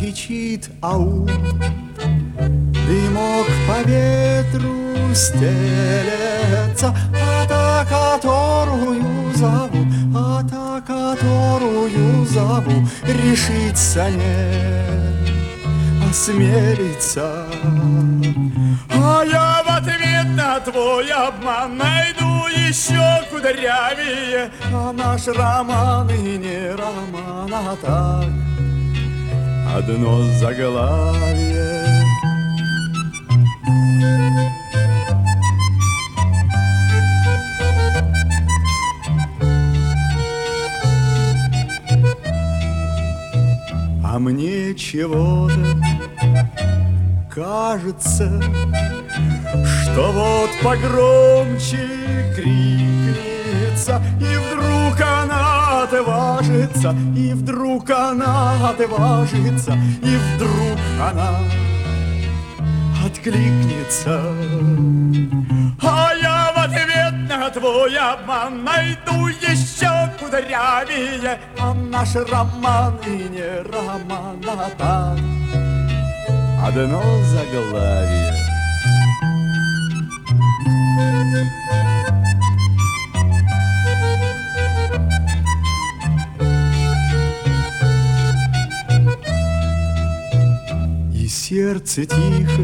кричит ау. Дымок по ветру стелется, а та, которую зову, а та, которую зову, решится не осмелится. А я в ответ на твой обман найду еще кудрявее, а наш роман и не роман, а так одно заглавие. А мне чего-то кажется, что вот погромче крикнется, и вдруг она отважится, и вдруг она отважится, и вдруг она откликнется. А я в ответ на твой обман найду еще кудрявее, а наш роман и не роман, а так одно заглавие. И сердце тихо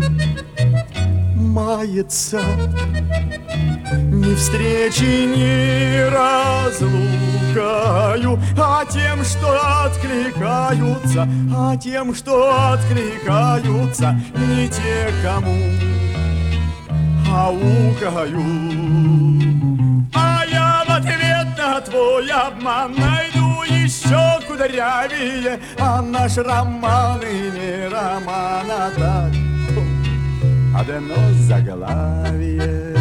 мается, ни встречи, ни разлукою, а тем, что откликаются, а тем, что откликаются не те, кому аукаю. А я в ответ на твой обман найду еще кудрявее, а наш роман и не роман, а так одно заглавие.